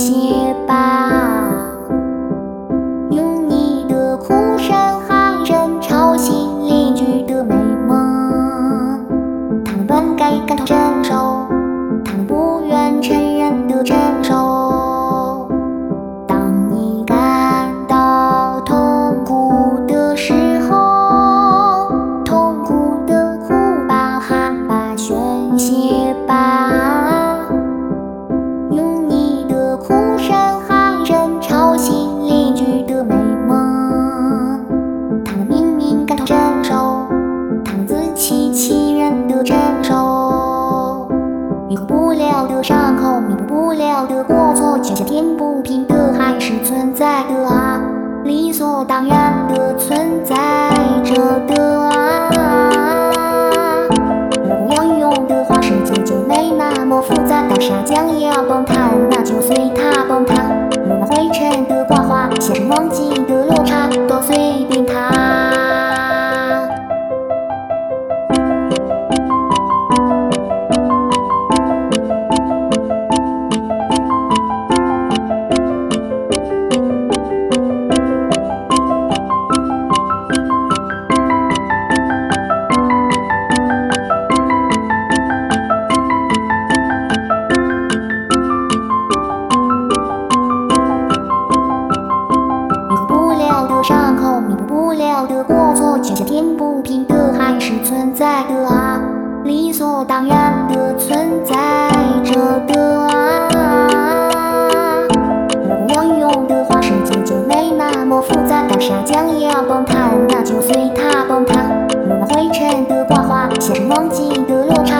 些吧。用你的哭声害人吵醒邻居的美梦，他们本该感同身受，他们不愿承认的承受。当你感到痛苦的时候，痛苦的哭吧，喊吧，宣泄吧。用你的哭声害人吵醒邻居的美梦，他们明明感同身受，他们自欺欺人的承受。弥合不了的伤口，弥补不了的过错，全家填不平的还是存在的啊，理所当然的存在着的啊。如果要用的话，世界就没那么复杂，大沙将要崩塌，那就随它崩塌。有那灰尘的刮花，写上忘记的落差，都随便它。伤口弥补不了的过错，全家填不平的还是存在的啊，理所当然的存在着的啊。如果要用的话，世界就没那么复杂，大沙将要崩塌，那就随它崩塌。有那灰尘的刮花，写上忘记的落差。